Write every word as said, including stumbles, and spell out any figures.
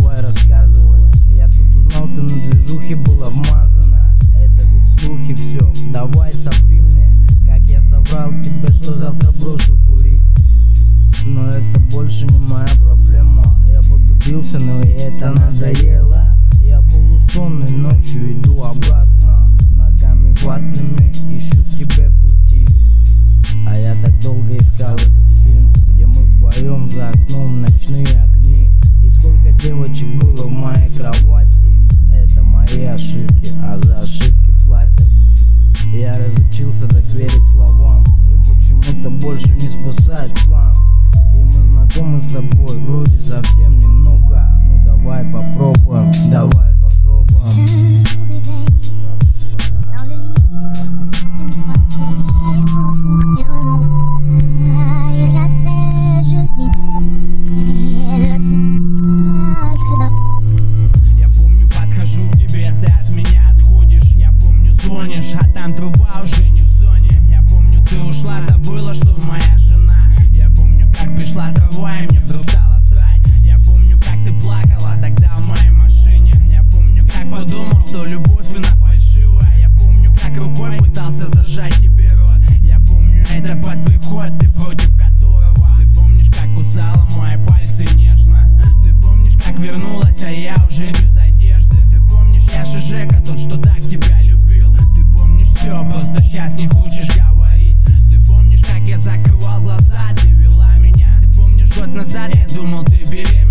давай рассказывай. Я тут узнал, ты на движухе была вмазана. Это ведь слухи, все, давай соври мне, как я соврал тебе, что завтра брошу курить. Но это больше не моя проблема. Я подубился, но и это надоело. Я полусонный, ночью иду обратно, ногами ватными ищу к тебе пути. А я так долго искал этот фильм, где мы вдвоем, за окном ночные огни. И сколько девочек было в моей кровати. Это мои ошибки, а за ошибки платят. Я разучился так верить словам, и почему-то больше не спасает план. И мы знакомы с тобой вроде совсем немного. Ну давай попробуем, давай попробуем. Я помню, подхожу к тебе, ты от меня отходишь. Я помню, звонишь, а там труба уже не в зоне. Я помню, ты ушла, забыла, что моя жена. Я помню, как пришла трава и мне вдруг стало срать. Я помню, как ты плакала тогда в моей машине. Я помню, как подумал, что любовь у нас фальшивая. Я помню, как рукой пытался зажать тебе рот. Я помню, это под приход, ты против которого. Ты помнишь, как кусала мои пальцы нежно. Ты помнишь, как вернулась, а я уже без одежды. Ты помнишь, я же Жека, тот, что так тебя любил. Ты помнишь все, просто сейчас не хочешь говорить. Ты помнишь, как я закрывал глаза, ты вела меня. Ты помнишь, год назад я думал, ты беременна.